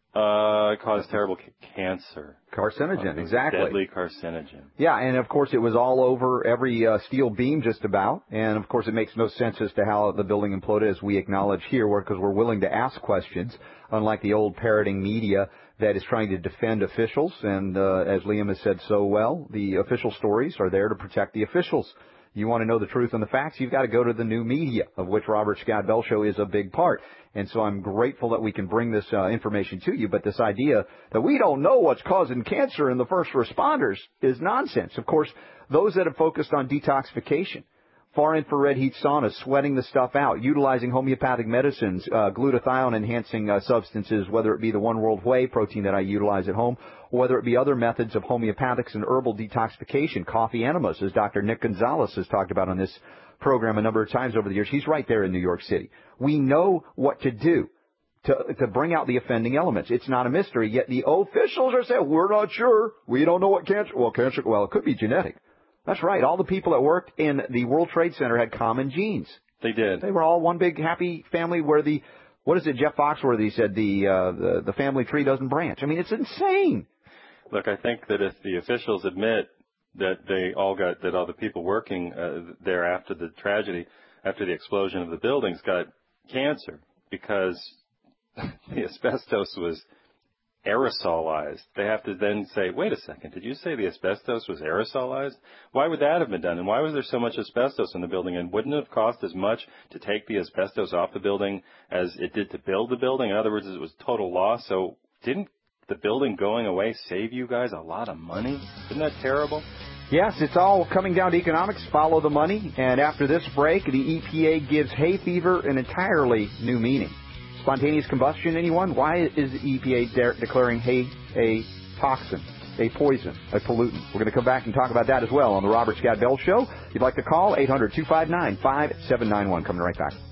Uh, it caused terrible c- cancer. Carcinogen, uh, exactly. Deadly carcinogen. Yeah, and of course it was all over every uh, steel beam just about. And of course it makes no sense as to how the building imploded, as we acknowledge here, because we're willing to ask questions, unlike the old parroting media that is trying to defend officials. And uh, as Liam has said so well, the official stories are there to protect the officials. You want to know the truth and the facts, you've got to go to the new media, of which Robert Scott Bell Show is a big part. And so I'm grateful that we can bring this uh, information to you. But this idea that we don't know what's causing cancer in the first responders is nonsense. Of course, those that have focused on detoxification, far infrared heat saunas, sweating the stuff out, utilizing homeopathic medicines, uh, glutathione-enhancing uh, substances, whether it be the One World Whey protein that I utilize at home, or whether it be other methods of homeopathics and herbal detoxification, coffee enemas, as Doctor Nick Gonzalez has talked about on this program a number of times over the years. He's right there in New York City. We know what to do to to bring out the offending elements. It's not a mystery, yet the officials are saying, we're not sure. We don't know what cancer, well, cancer, well, it could be genetic. That's right. All the people that worked in the World Trade Center had common genes. They did. They were all one big happy family where the, what is it, Jeff Foxworthy said, the, uh, the, the family tree doesn't branch. I mean, it's insane. Look, I think that if the officials admit that they all got, that all the people working uh, there after the tragedy, after the explosion of the buildings got cancer because the asbestos was aerosolized, they have to then say, wait a second, did you say the asbestos was aerosolized? Why would that have been done? And why was there so much asbestos in the building? And wouldn't it have cost as much to take the asbestos off the building as it did to build the building? In other words, it was total loss. So didn't the building going away save you guys a lot of money? Isn't that terrible? Yes, it's all coming down to economics. Follow the money. And after this break, the E P A gives hay fever an entirely new meaning. Spontaneous combustion, anyone? Why is the E P A de- declaring hay a toxin, a poison, a pollutant? We're going to come back and talk about that as well on the Robert Scott Bell Show. If you'd like to call, eight hundred two five nine five seven nine one. Coming right back.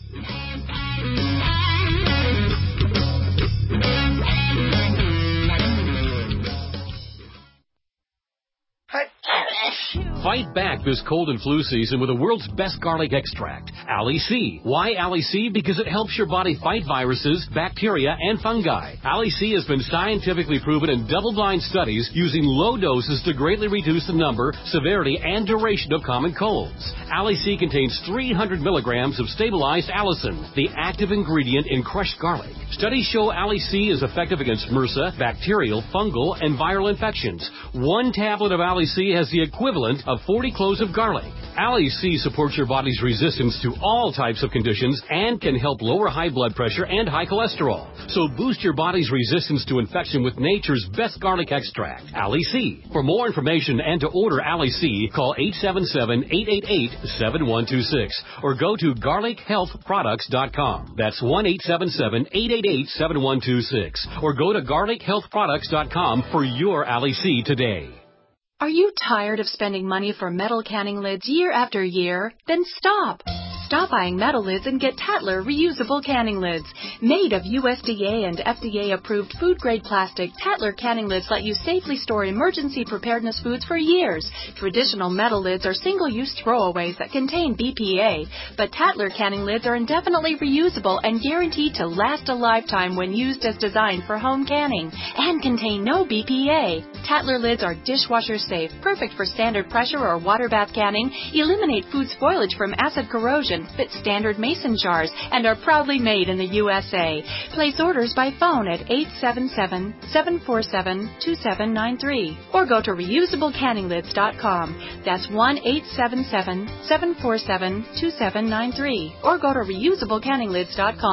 Fight back this cold and flu season with the world's best garlic extract, Ali C. Why Ali C? Because it helps your body fight viruses, bacteria, and fungi. Ali C has been scientifically proven in double-blind studies using low doses to greatly reduce the number, severity, and duration of common colds. Ali C contains three hundred milligrams of stabilized allicin, the active ingredient in crushed garlic. Studies show Ali C is effective against MRSA, bacterial, fungal, and viral infections. One tablet of Ali C has the equivalent of forty cloves of garlic. Ali C supports your body's resistance to all types of conditions and can help lower high blood pressure and high cholesterol. So boost your body's resistance to infection with nature's best garlic extract, Ali C. For more information and to order Ali C, call eight seven seven, eight eight eight, seven one two six or go to garlic health products dot com. That's one eight seven seven, eight eight eight, seven one two six or go to garlic health products dot com for your Ali C today. Are you tired of spending money for metal canning lids year after year? Then stop. Stop buying metal lids and get Tatler reusable canning lids. Made of U S D A and F D A-approved food-grade plastic, Tatler canning lids let you safely store emergency preparedness foods for years. Traditional metal lids are single-use throwaways that contain B P A, but Tatler canning lids are indefinitely reusable and guaranteed to last a lifetime when used as designed for home canning and contain no B P A. Tatler lids are dishwasher safe, perfect for standard pressure or water bath canning, eliminate food spoilage from acid corrosion, fit standard mason jars, and are proudly made in the U S A. Place orders by phone at eight seven seven, seven four seven, two seven nine three or go to reusable canning lids dot com. That's one eight seven seven, seven four seven, two seven nine three or go to reusable canning lids dot com.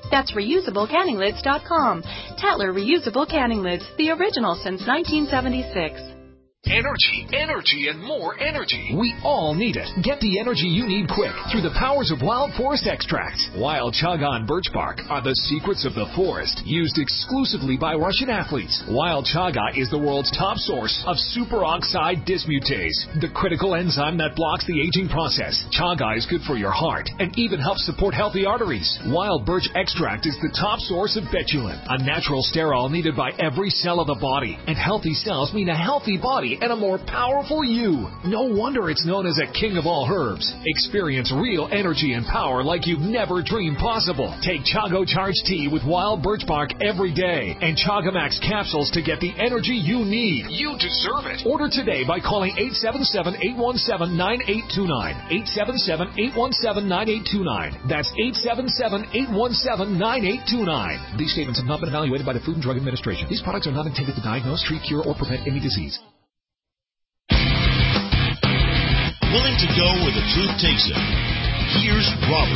That's reusable canning lids dot com. Tatler Reusable Canning Lids, the original since nineteen seventy-six. Energy, energy, and more energy. We all need it. Get the energy you need quick through the powers of Wild Forest Extracts. Wild Chaga and birch bark are the secrets of the forest, used exclusively by Russian athletes. Wild Chaga is the world's top source of superoxide dismutase, the critical enzyme that blocks the aging process. Chaga is good for your heart and even helps support healthy arteries. Wild birch extract is the top source of betulin, a natural sterol needed by every cell of the body. And healthy cells mean a healthy body and a more powerful you. No wonder it's known as a king of all herbs. Experience real energy and power like you've never dreamed possible. Take Chago Charge Tea with wild birch bark every day and Chagamax capsules to get the energy you need. You deserve it. Order today by calling eight seven seven, eight one seven, nine eight two nine. eight seven seven, eight one seven, nine eight two nine. That's eight seven seven, eight one seven, nine eight two nine. These statements have not been evaluated by the Food and Drug Administration. These products are not intended to diagnose, treat, cure, or prevent any disease. Willing to go where the truth takes him. Here's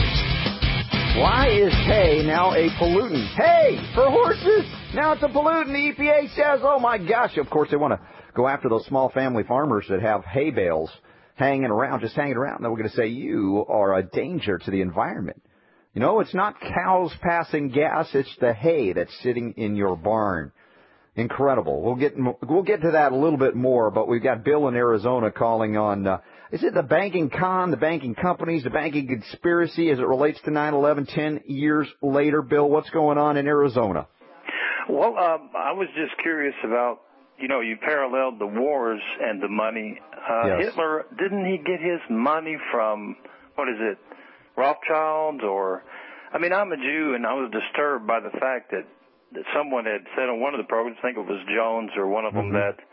Robert. Why is hay now a pollutant? Hay for horses. Now it's a pollutant. The E P A says, oh my gosh. Of course, they want to go after those small family farmers that have hay bales hanging around, just hanging around. Then we're going to say you are a danger to the environment. You know, it's not cows passing gas. It's the hay that's sitting in your barn. Incredible. We'll get we'll get to that a little bit more, but we've got Bill in Arizona calling on, uh, is it the banking con, the banking companies, the banking conspiracy as it relates to nine eleven ten years later? Bill, what's going on in Arizona? Well, um, I was just curious about, you know, you paralleled the wars and the money. Uh, yes. Hitler, didn't he get his money from, what is it, Rothschilds or, I mean, I'm a Jew and I was disturbed by the fact that that someone had said on one of the programs, I think it was Jones or one of them, mm-hmm. that,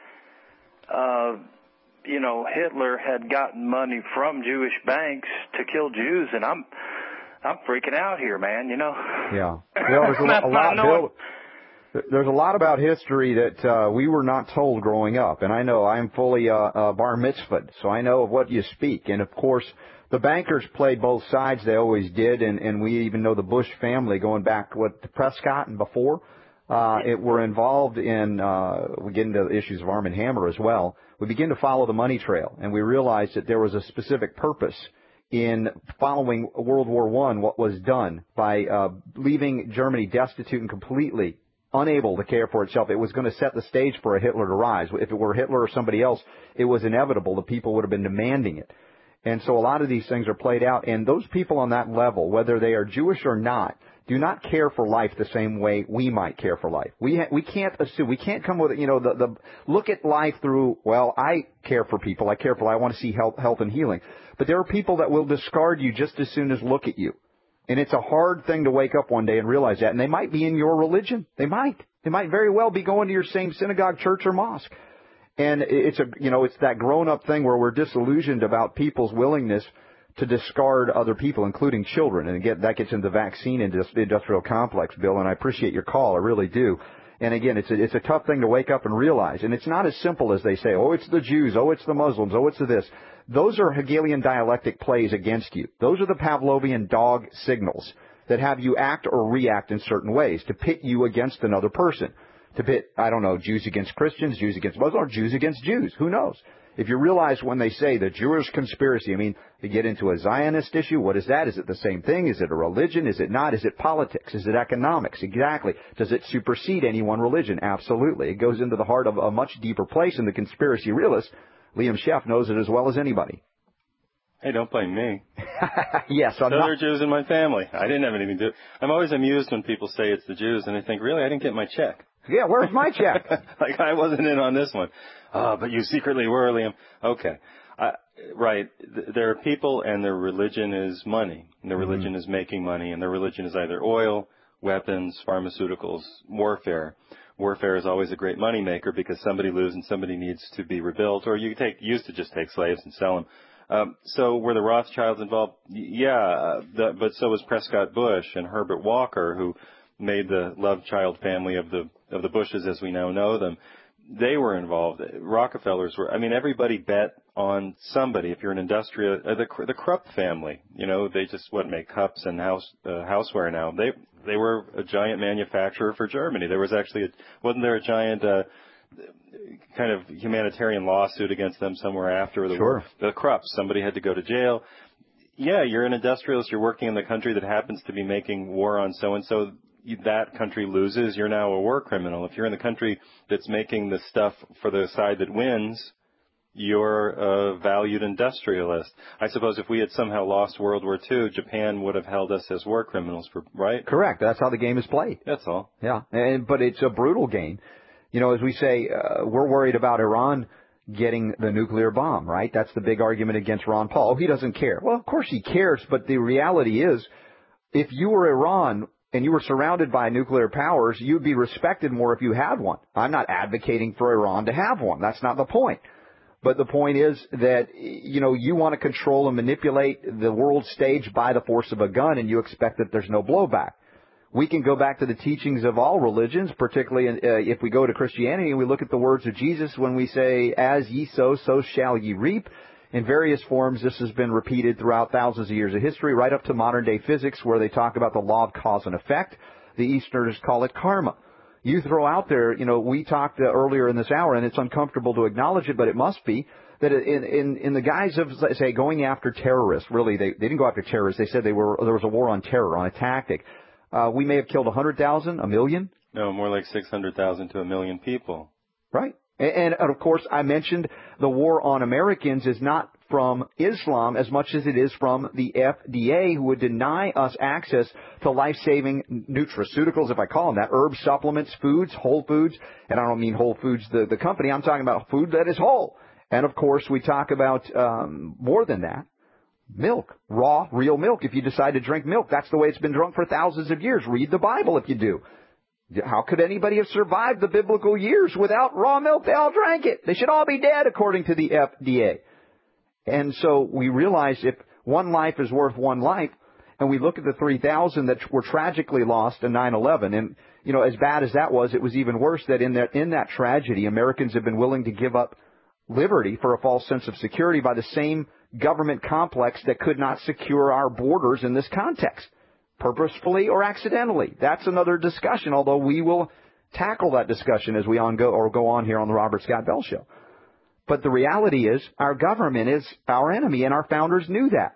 uh, you know, Hitler had gotten money from Jewish banks to kill Jews, and I'm I'm freaking out here, man, you know. Yeah. Well, there's a, a lot, Bill, there's a lot about history that uh, we were not told growing up, and I know I'm fully uh, uh, bar mitzvahed, so I know of what you speak. And, of course, the bankers played both sides. They always did, and, and we even know the Bush family going back, what, to Prescott and before. Uh, it were involved in, uh, we get into the issues of Arm and Hammer as well. We begin to follow the money trail, and we realized that there was a specific purpose in following World War One, what was done by uh, leaving Germany destitute and completely unable to care for itself. It was going to set the stage for a Hitler to rise. If it were Hitler or somebody else, it was inevitable. The people would have been demanding it. And so a lot of these things are played out, and those people on that level, whether they are Jewish or not, do not care for life the same way we might care for life. We ha- we can't assume, we can't come with, you know, the, the look at life through, well, I care for people, I care for life, I want to see health, health and healing. But there are people that will discard you just as soon as look at you. And it's a hard thing to wake up one day and realize that. And they might be in your religion. They might. They might very well be going to your same synagogue, church, or mosque. And it's a, you know, it's that grown-up thing where we're disillusioned about people's willingness to discard other people, including children. And again, that gets into the vaccine industrial complex, Bill, and I appreciate your call. I really do. And again, it's a, it's a tough thing to wake up and realize. And it's not as simple as they say, oh, it's the Jews, oh, it's the Muslims, oh, it's the this. Those are Hegelian dialectic plays against you. Those are the Pavlovian dog signals that have you act or react in certain ways to pit you against another person. To pit, I don't know, Jews against Christians, Jews against Muslims, or Jews against Jews. Who knows? If you realize when they say the Jewish conspiracy, I mean, they get into a Zionist issue. What is that? Is it the same thing? Is it a religion? Is it not? Is it politics? Is it economics? Exactly. Does it supersede any one religion? Absolutely. It goes into the heart of a much deeper place, and the conspiracy realist, Liam Sheff, knows it as well as anybody. Hey, don't blame me. Yes, I'm so not. There are Jews in my family. I didn't have anything to do. I'm always amused when people say it's the Jews, and I think, really, I didn't get my check. Yeah, where's my check? Like, I wasn't in on this one. Oh, but you secretly were, Liam. Okay. Uh, right. There are people, and their religion is money. And their religion mm-hmm. is making money, and their religion is either oil, weapons, pharmaceuticals, warfare. Warfare is always a great money maker because somebody lives and somebody needs to be rebuilt, or you take used to just take slaves and sell them. Um, so were the Rothschilds involved? Yeah, uh, the, but so was Prescott Bush and Herbert Walker, who made the love child family of the of the Bushes as we now know them. They were involved. Rockefellers were. I mean, everybody bet on somebody. If you're an industrial, uh, the the Krupp family, you know, they just what make cups and house uh, houseware now. They they were a giant manufacturer for Germany. There was actually, a, wasn't there a giant uh, kind of humanitarian lawsuit against them somewhere after the sure. war? The Krupps, somebody had to go to jail. Yeah, you're an industrialist. You're working in the country that happens to be making war on so-and-so. That country loses. You're now a war criminal. If you're in the country that's making the stuff for the side that wins, you're a valued industrialist. I suppose if we had somehow lost World War Two, Japan would have held us as war criminals, for, right? Correct. That's how the game is played. That's all. Yeah, and but it's a brutal game. You know, as we say, uh, we're worried about Iran getting the nuclear bomb, right? That's the big argument against Ron Paul. Oh, he doesn't care. Well, of course he cares, but the reality is, if you were Iran and you were surrounded by nuclear powers, you'd be respected more if you had one. I'm not advocating for Iran to have one. That's not the point. But the point is that, you know, you want to control and manipulate the world stage by the force of a gun, and you expect that there's no blowback. We can go back to the teachings of all religions, particularly uh, if we go to Christianity and we look at the words of Jesus when we say, as ye sow, so shall ye reap. In various forms, this has been repeated throughout thousands of years of history, right up to modern-day physics, where they talk about the law of cause and effect. The Easterners call it karma. You throw out there, you know, we talked uh, earlier in this hour, and it's uncomfortable to acknowledge it, but it must be, that in, in, in the guise of, say, going after terrorists, really, they, they didn't go after terrorists. They said they were there was a war on terror, on a tactic. Uh, we may have killed one hundred thousand, a million. No, more like six hundred thousand to a million people. Right. And, and, of course, I mentioned the war on Americans is not from Islam as much as it is from the F D A, who would deny us access to life-saving nutraceuticals, if I call them that, herb supplements, foods, whole foods. And I don't mean Whole Foods, the, the company. I'm talking about food that is whole. And, of course, we talk about um, more than that. Milk, raw, real milk. If you decide to drink milk, that's the way it's been drunk for thousands of years. Read the Bible if you do. How could anybody have survived the biblical years without raw milk? They all drank it. They should all be dead, according to the F D A. And so we realize if one life is worth one life, and we look at the three thousand that were tragically lost in nine eleven, and, you know, as bad as that was, it was even worse that in that, in that tragedy, Americans have been willing to give up liberty for a false sense of security by the same government complex that could not secure our borders in this context, purposefully or accidentally. That's another discussion, although we will tackle that discussion as we on go or go on here on the Robert Scott Bell Show. But the reality is our government is our enemy, and our founders knew that.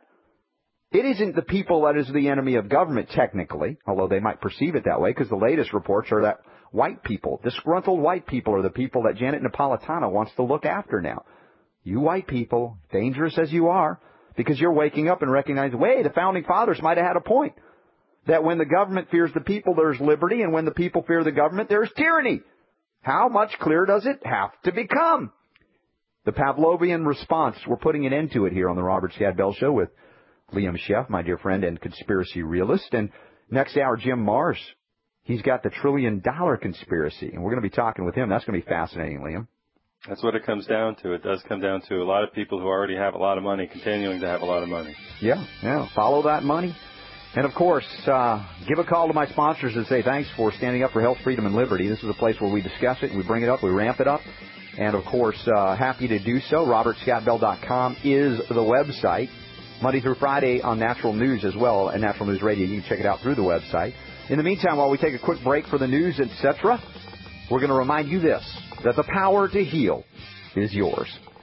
It isn't the people that is the enemy of government, technically, although they might perceive it that way, because the latest reports are that white people, disgruntled white people, are the people that Janet Napolitano wants to look after now. You white people, dangerous as you are, because you're waking up and recognizing, wait, the founding fathers might have had a point. That when the government fears the people, there's liberty, and when the people fear the government, there's tyranny. How much clearer does it have to become? The Pavlovian response, we're putting an end to it here on the Robert Scott Bell Show with Liam Sheff, my dear friend and conspiracy realist. And next hour, Jim Mars. He's got the trillion dollar conspiracy, and we're going to be talking with him. That's going to be fascinating, Liam. That's what it comes down to. It does come down to a lot of people who already have a lot of money continuing to have a lot of money. Yeah, yeah. Follow that money. And, of course, uh, give a call to my sponsors and say thanks for standing up for health, freedom, and liberty. This is a place where we discuss it, we bring it up, we ramp it up. And, of course, uh, happy to do so. Robert Scott Bell dot com is the website. Monday through Friday on Natural News as well, and Natural News Radio. You can check it out through the website. In the meantime, while we take a quick break for the news, et cetera, we're going to remind you this, that the power to heal is yours.